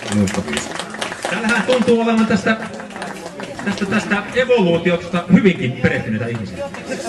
muistobiisi. Täällähän tuntuu olevan tästä evoluutiosta hyvinkin perehtyneitä ihmisiä.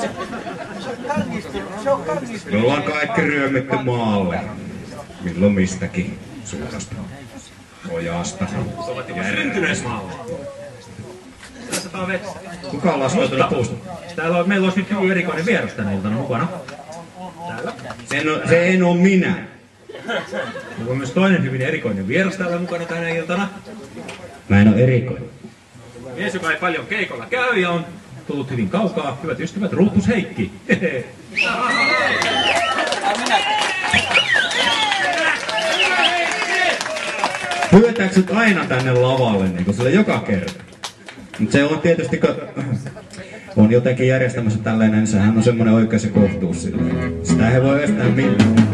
Me ollaan kaikki ryömitty maalle. Milloin mistäkin suunnasta. Ojasta. Syntyneet maalle. Tässä on vettä. Kuka on laskeutunut puusta? Meillä olisi nyt hyvin erikoinen vieras tänä iltana mukana. Täällä. Se en oo minä. Meillä on myös toinen hyvin erikoinen vieras täällä mukana tänä iltana. Mä en oo erikoinen. Mies, joka ei paljon keikolla käy ja on tullut hyvin kaukaa. Hyvät ystävät, Ruutus Heikki. Pyydetäänkö sut aina tänne lavalle, niin kuin sille joka kerta? Mut se on tietysti, kun on jotenkin järjestämässä tällainen, niin sehän on semmoinen oikea se kohtuus silleen. Sitä ei voi estää millään.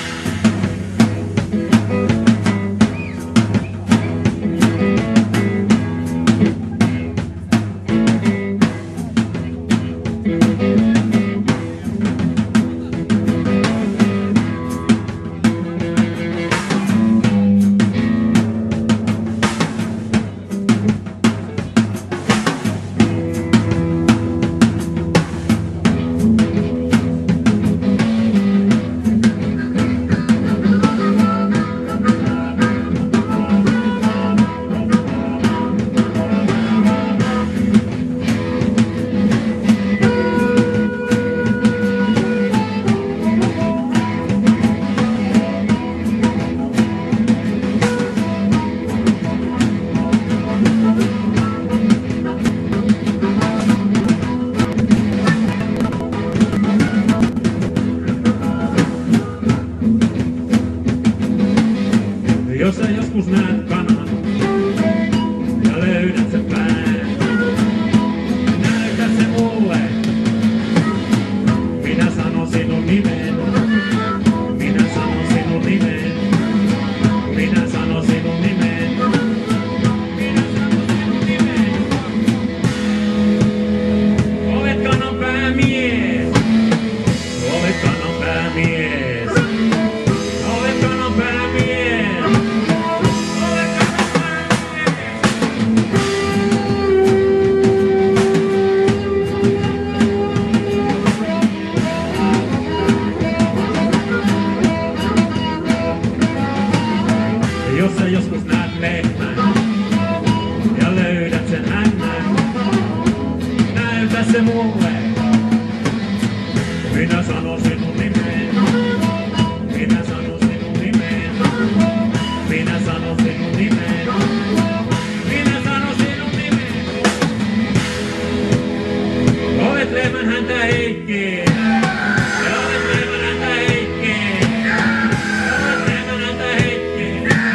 Jos sä joskus näet kanan ja löydät sen pään, näytä se mulle. Minä sanon sinun nimen, minä sanon sinun nimen, minä sanon sinun nimen, minä sanon sinun nimen. Olet kanan päämies, olet kanan päämies, olet kanan päämies. Jos sä joskus näet lehmän ja löydät sen hännän, näytä se mulle. Minä sanon sinun nimeen, minä sanon sinun nimeen, minä sanon sinun nimeen, minä sanon sinun nimeen. Olet lehmän häntä Heikki, ja olet lehmän häntä Heikki, olet lehmän häntä Heikki.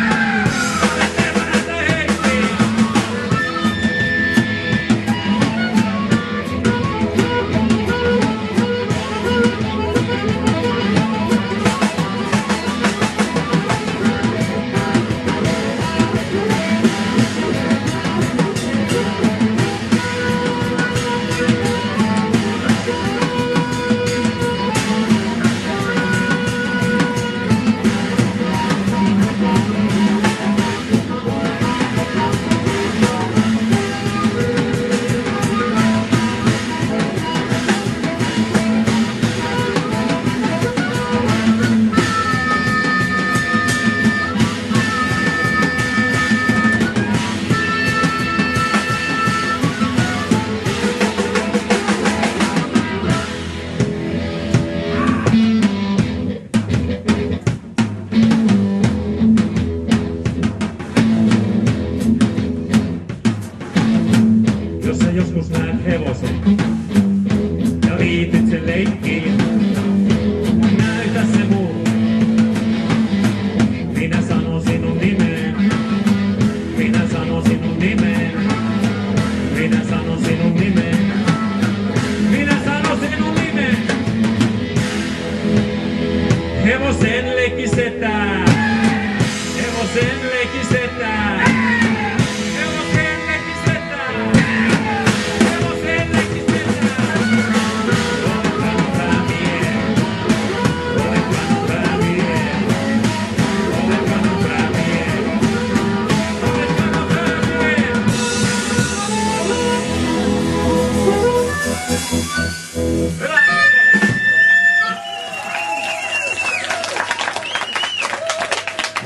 Jos sä joskus näet hevosen ja liityt sen leikkiin, näytä se mulle. Minä sanon sinun nimeen, minä sanon sinun nimeen, minä sanon sinun nimeen, minä sanon sinun nimeen. Hevosen leikisetään, hevosen leikisetään.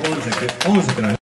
On se kyllä